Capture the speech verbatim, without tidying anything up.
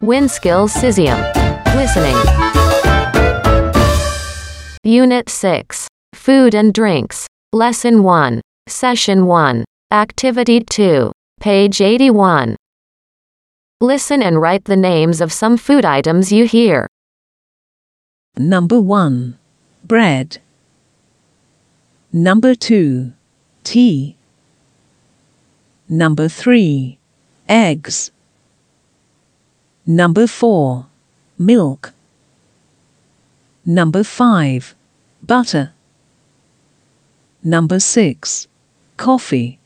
WinSkills Cesium. Listening. Unit six. Food and Drinks. Lesson one. Session one. Activity two. Page eighty-one. Listen and write the names of some food items you hear. Number one. Bread. Number two. Tea. Number three. Eggs. Number four. Milk. Number five. Butter. Number six. Coffee.